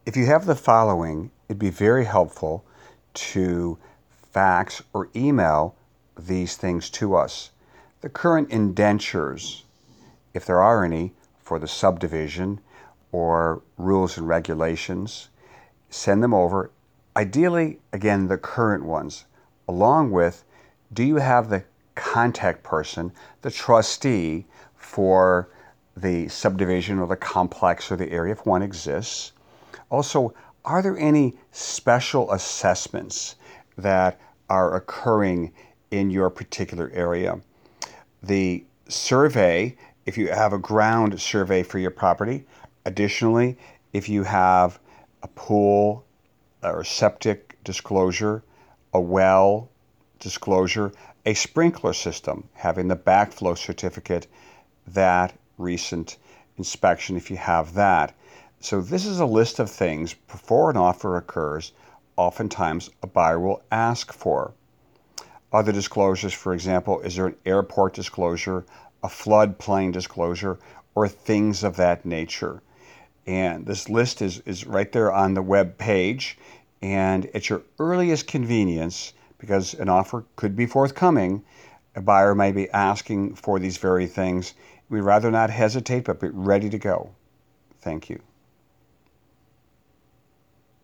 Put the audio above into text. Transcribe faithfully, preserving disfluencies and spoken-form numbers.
If you have the following, it'd be very helpful to fax or email these things to us. The current indentures, if there are any, for the subdivision or rules and regulations, send them over. Ideally, again, the current ones, along with, do you have the contact person, the trustee for the subdivision or the complex or the area if one exists? Also, are there any special assessments that are occurring in your particular area? The survey, if you have a ground survey for your property. Additionally, if you have a pool or septic disclosure, a well disclosure, a sprinkler system, having the backflow certificate, that recent inspection if you have that. So this is a list of things before an offer occurs, oftentimes a buyer will ask for. Other disclosures, for example, is there an airport disclosure, a floodplain disclosure, or things of that nature? And this list is, is right there on the web page, and at your earliest convenience, because an offer could be forthcoming, a buyer may be asking for these very things. We'd rather not hesitate, but be ready to go. Thank you.